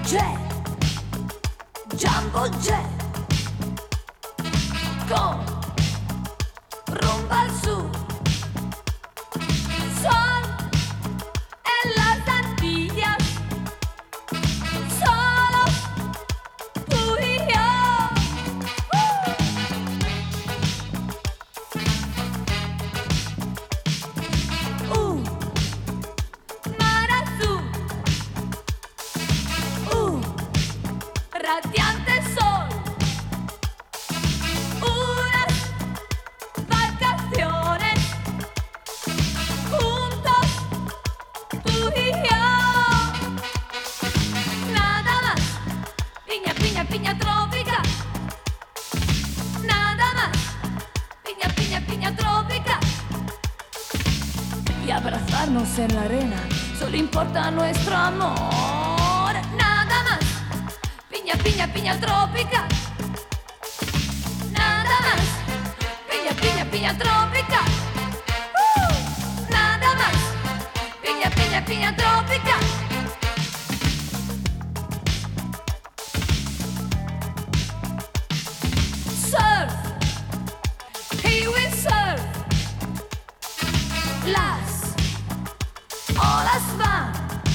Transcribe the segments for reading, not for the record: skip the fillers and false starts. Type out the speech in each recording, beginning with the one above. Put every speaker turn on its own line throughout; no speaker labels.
Jet, Jumbo Jet, con rumba al sur, sol en las Antillas, solo tú y yo. Mar azul, radiante sol, unas vacaciones juntos, tú y yo. Nada más, piña, piña, piña trópica. Nada más, piña, piña, piña trópica. Y abrazarnos en la arena, solo importa nuestro amor. Nada más, piña, piña, piña trópica. Nada más, piña, piña, piña trópica. Nada más, piña, piña, piña trópica. Surf, here we surf. Las olas van.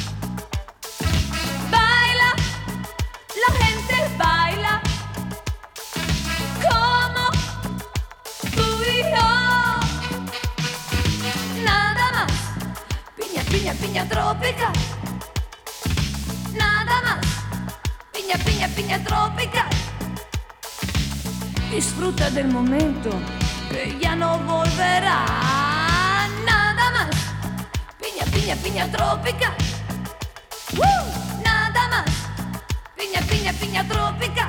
Baila, la gente baila, como tú y yo. Nada más, piña, piña, piña trópica. Nada más, piña, piña, piña trópica. Disfruta del momento que ya no volverá. Nada más, piña, piña, piña trópica. Nada más, piña, piña, piña trópica.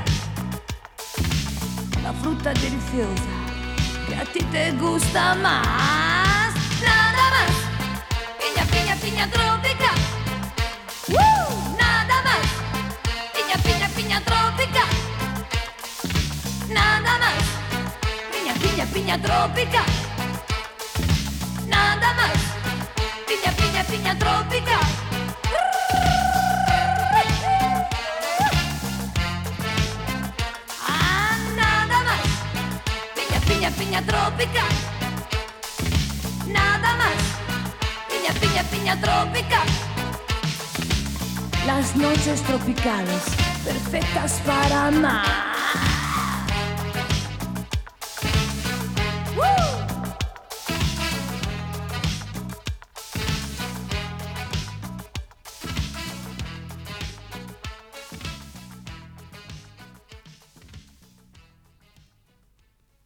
La fruta deliciosa que a ti te gusta más. Nada más, piña, piña, piña trópica. Nada más, piña, piña, piña trópica. Nada más, piña, piña, piña trópica. Nada más, piña, piña, piña trópica. Nada más, piña, piña, piña trópica. Nada más, piña, piña, piña trópica. Las noches tropicales, perfectas para amar.